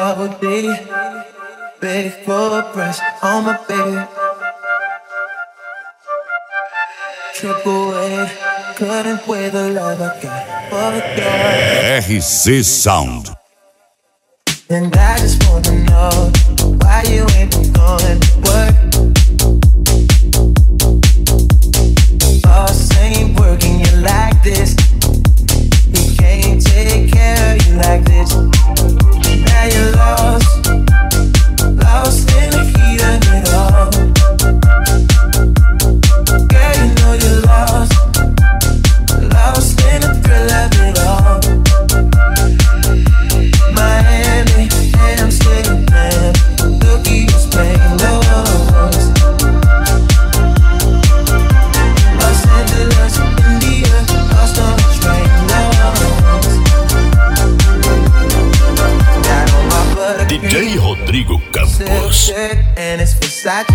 double D, big full press on my baby. Triple A, couldn't weigh the love I got for the girl. RC Sound. And I just wanna know why you ain't been going to work. Boss ain't working you like this. He can't take care of you like this. Now you're lost in the heat of it all. Girl, you know you're lost in the thrill of it all. Miami, Amsterdam, Tokyo, Spain, Los Angeles, India, lost on the train, got on my butter DJ Rodrigo Campos. shirt and it's Versace.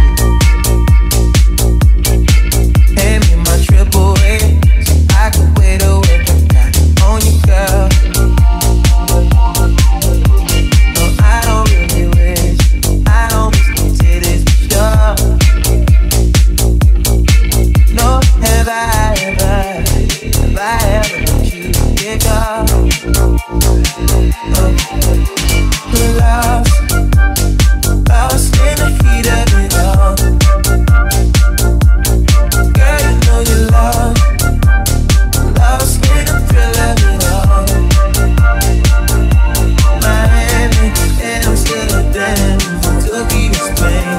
Hand me my triple A, so I can wait away. Got on you, girl. No, I don't really wish. I don't miss the titties for sure. No, have I ever let you get off? Lost in the heat of it all. Girl, you know you're lost in the thrill of it all. Miami, Amsterdam, Tokyo, Spain,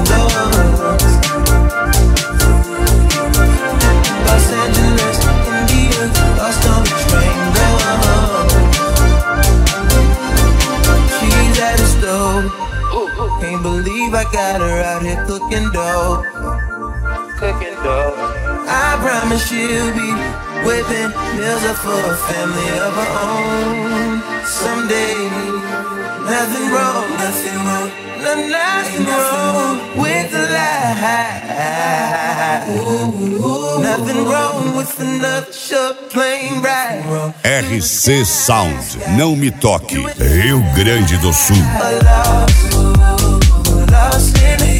Los Angeles, India, lost on the train, she's at the stove. Can't believe I got her out here cooking dough. I promise she'll be whipping meals up for a family of her own someday. Nothing wrong with the lie. Nothing wrong with another short plane ride. RC Sound. Não me toque. Rio Grande do Sul. Lost in the